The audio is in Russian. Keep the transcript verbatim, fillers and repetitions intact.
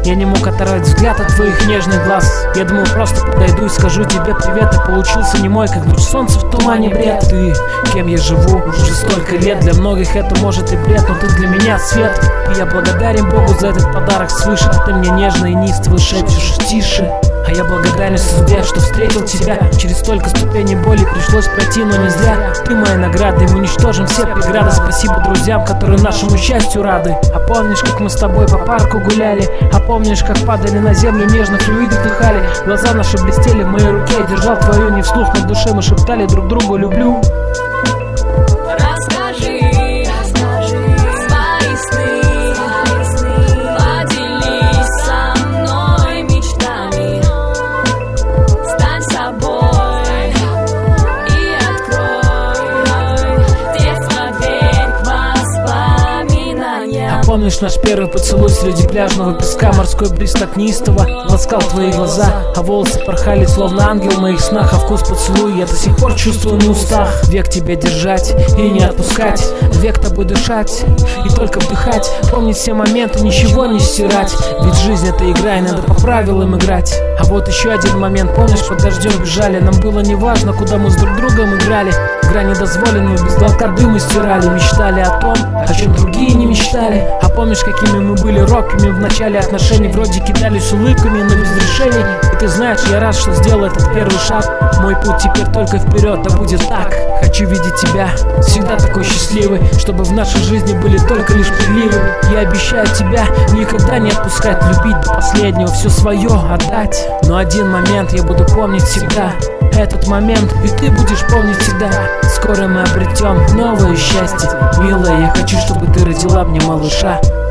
Я не мог оторвать взгляд от твоих нежных глаз. Я думал, просто подойду и скажу тебе привет, а получился немой, как луч солнца в тумане бред. Ты, кем я живу уже столько лет, для многих это может и бред, но ты для меня свет. И я благодарен Богу за этот подарок свыше. Ты мне нежно и неистово шепчешь тише. А я благодарен судьбе, что встретил тебя. Через столько ступеней боли пришлось пройти, но не зря. Ты моя награда, и мы уничтожим все преграды. Спасибо друзьям, которые нашему счастью рады. А помнишь, как мы с тобой по парку гуляли? А помнишь, как падали на землю, нежно флюиды вдыхали? Глаза наши блестели в моей руке, я держал твою не вслух, но в душе мы шептали друг другу люблю. Помнишь наш первый поцелуй среди пляжного песка? Морской бриз так неистово ласкал твои глаза, а волосы порхали, словно ангел в моих снах. А вкус поцелуя я до сих пор чувствую на устах. Век тебя держать и не отпускать, век тобой дышать и только вдыхать. Помнить все моменты, ничего не стирать, ведь жизнь это игра, и надо по правилам играть. А вот еще один момент, помнишь, под дождем бежали. Нам было не важно, куда мы с друг другом играли. Грани дозволенного без глотка дыма стирали. Мечтали о том, о чем другие не мечтали. А помнишь, какими мы были робкими в начале отношений? Вроде кидались улыбками, но без решений. И ты знаешь, я рад, что сделал этот первый шаг. Мой путь теперь только вперед, да будет так. Хочу видеть тебя всегда такой счастливый, чтобы в нашей жизни были только лишь приливы. Я обещаю тебя никогда не отпускать, любить до последнего, все свое отдать. Но один момент я буду помнить всегда. Этот момент и ты будешь помнить всегда. Скоро мы обретем новое счастье. Милая, я хочу, чтобы ты родила мне малыша.